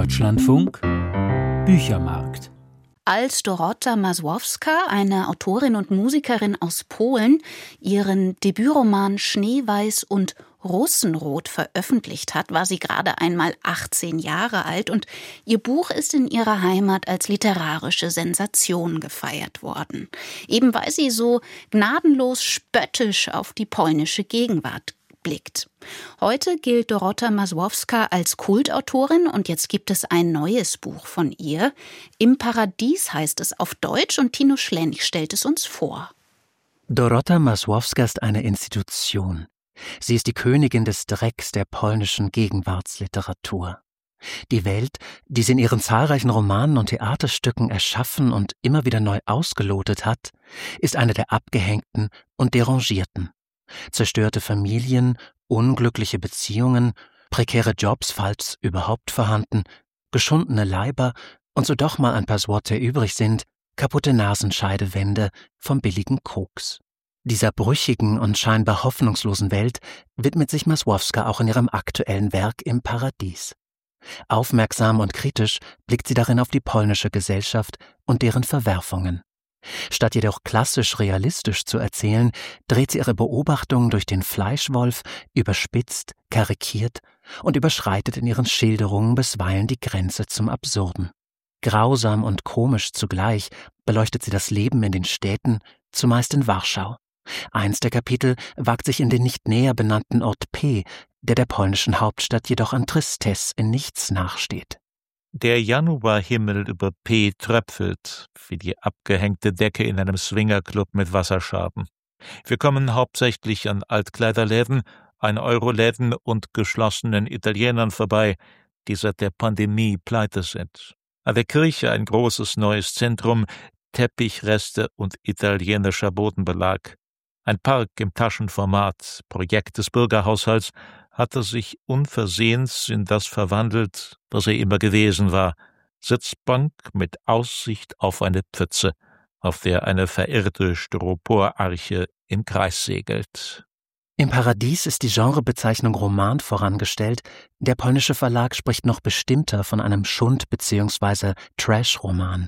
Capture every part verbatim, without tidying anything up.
Deutschlandfunk Büchermarkt. Als Dorota Masłowska, eine Autorin und Musikerin aus Polen, ihren Debütroman Schneeweiß und Russenrot veröffentlicht hat, war sie gerade einmal achtzehn Jahre alt und ihr Buch ist in ihrer Heimat als literarische Sensation gefeiert worden. Eben weil sie so gnadenlos spöttisch auf die polnische Gegenwart blickt. Heute gilt Dorota Masłowska als Kultautorin und jetzt gibt es ein neues Buch von ihr. Im Paradies heißt es auf Deutsch und Tino Schlench stellt es uns vor. Dorota Masłowska ist eine Institution. Sie ist die Königin des Drecks der polnischen Gegenwartsliteratur. Die Welt, die sie in ihren zahlreichen Romanen und Theaterstücken erschaffen und immer wieder neu ausgelotet hat, ist eine der abgehängten und derangierten. Zerstörte Familien, unglückliche Beziehungen, prekäre Jobs, falls überhaupt vorhanden, geschundene Leiber und so doch mal ein paar Worte übrig sind, kaputte Nasenscheidewände vom billigen Koks. Dieser brüchigen und scheinbar hoffnungslosen Welt widmet sich Masłowska auch in ihrem aktuellen Werk Im Paradies. Aufmerksam und kritisch blickt sie darin auf die polnische Gesellschaft und deren Verwerfungen. Statt jedoch klassisch realistisch zu erzählen, dreht sie ihre Beobachtungen durch den Fleischwolf, überspitzt, karikiert und überschreitet in ihren Schilderungen bisweilen die Grenze zum Absurden. Grausam und komisch zugleich beleuchtet sie das Leben in den Städten, zumeist in Warschau. Eins der Kapitel wagt sich in den nicht näher benannten Ort P, der der polnischen Hauptstadt jedoch an Tristesse in nichts nachsteht. Der Januarhimmel über P tröpfelt, wie die abgehängte Decke in einem Swingerclub mit Wasserschaden. Wir kommen hauptsächlich an Altkleiderläden, ein-Euro-Läden und geschlossenen Italienern vorbei, die seit der Pandemie pleite sind. An der Kirche ein großes neues Zentrum, Teppichreste und italienischer Bodenbelag. Ein Park im Taschenformat, Projekt des Bürgerhaushalts, hatte sich unversehens in das verwandelt, was er immer gewesen war. Sitzbank mit Aussicht auf eine Pfütze, auf der eine verirrte Styroporarche im Kreis segelt. Im Paradies ist die Genrebezeichnung Roman vorangestellt, der polnische Verlag spricht noch bestimmter von einem Schund- bzw. Trash-Roman.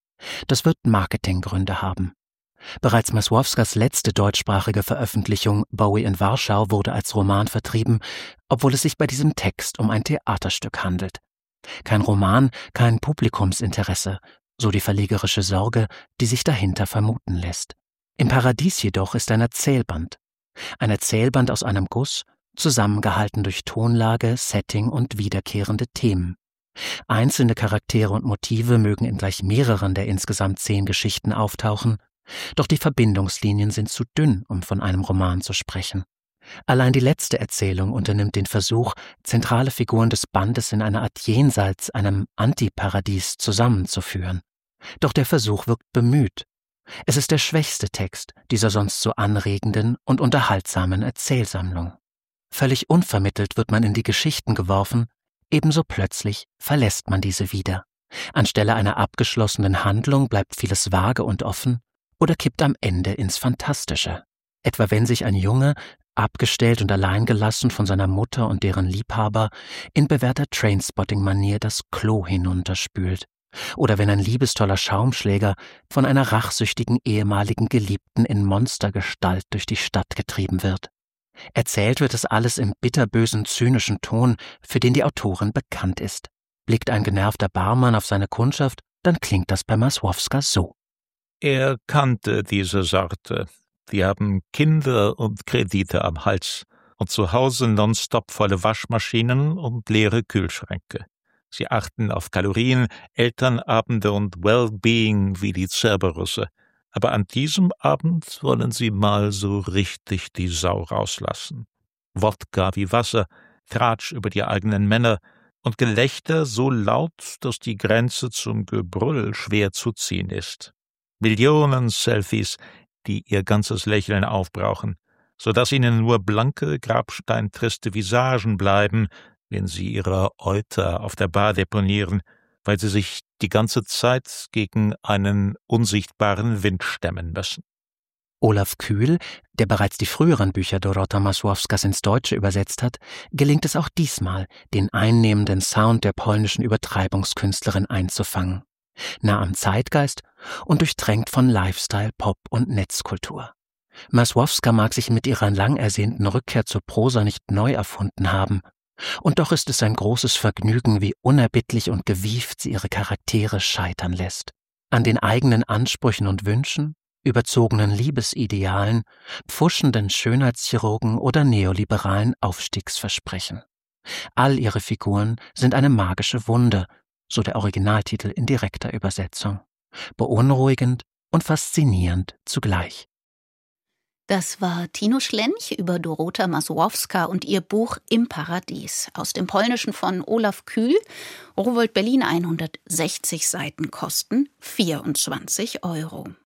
Das wird Marketinggründe haben. Bereits Masłowskas letzte deutschsprachige Veröffentlichung Bowie in Warschau wurde als Roman vertrieben, obwohl es sich bei diesem Text um ein Theaterstück handelt. Kein Roman, kein Publikumsinteresse, so die verlegerische Sorge, die sich dahinter vermuten lässt. Im Paradies jedoch ist ein Erzählband. Ein Erzählband aus einem Guss, zusammengehalten durch Tonlage, Setting und wiederkehrende Themen. Einzelne Charaktere und Motive mögen in gleich mehreren der insgesamt zehn Geschichten auftauchen, doch die Verbindungslinien sind zu dünn, um von einem Roman zu sprechen. Allein die letzte Erzählung unternimmt den Versuch, zentrale Figuren des Bandes in einer Art Jenseits, einem Antiparadies zusammenzuführen. Doch der Versuch wirkt bemüht. Es ist der schwächste Text dieser sonst so anregenden und unterhaltsamen Erzählsammlung. Völlig unvermittelt wird man in die Geschichten geworfen, ebenso plötzlich verlässt man diese wieder. Anstelle einer abgeschlossenen Handlung bleibt vieles vage und offen oder kippt am Ende ins Fantastische. Etwa wenn sich ein Junge, abgestellt und alleingelassen von seiner Mutter und deren Liebhaber, in bewährter Trainspotting-Manier das Klo hinunterspült. Oder wenn ein liebestoller Schaumschläger von einer rachsüchtigen ehemaligen Geliebten in Monstergestalt durch die Stadt getrieben wird. Erzählt wird es alles im bitterbösen, zynischen Ton, für den die Autorin bekannt ist. Blickt ein genervter Barmann auf seine Kundschaft, dann klingt das bei Masłowska so. Er kannte diese Sorte. Die haben Kinder und Kredite am Hals und zu Hause nonstop volle Waschmaschinen und leere Kühlschränke. Sie achten auf Kalorien, Elternabende und Wellbeing wie die Cerberusse. Aber an diesem Abend wollen sie mal so richtig die Sau rauslassen. Wodka wie Wasser, Tratsch über die eigenen Männer und Gelächter so laut, dass die Grenze zum Gebrüll schwer zu ziehen ist. Millionen Selfies, die ihr ganzes Lächeln aufbrauchen, so dass ihnen nur blanke, grabsteintriste Visagen bleiben, wenn sie ihre Euter auf der Bar deponieren, weil sie sich die ganze Zeit gegen einen unsichtbaren Wind stemmen müssen. Olaf Kühl, der bereits die früheren Bücher Dorota Masłowskas ins Deutsche übersetzt hat, gelingt es auch diesmal, den einnehmenden Sound der polnischen Übertreibungskünstlerin einzufangen. Nah am Zeitgeist und durchtränkt von Lifestyle, Pop und Netzkultur. Masłowska mag sich mit ihrer lang ersehnten Rückkehr zur Prosa nicht neu erfunden haben. Und doch ist es ein großes Vergnügen, wie unerbittlich und gewieft sie ihre Charaktere scheitern lässt. An den eigenen Ansprüchen und Wünschen, überzogenen Liebesidealen, pfuschenden Schönheitschirurgen oder neoliberalen Aufstiegsversprechen. All ihre Figuren sind eine magische Wunde, so der Originaltitel in direkter Übersetzung. Beunruhigend und faszinierend zugleich. Das war Tino Schlench über Dorota Masłowska und ihr Buch Im Paradies. Aus dem Polnischen von Olaf Kühl. Rowohlt Berlin hundertsechzig Seiten kosten vierundzwanzig Euro.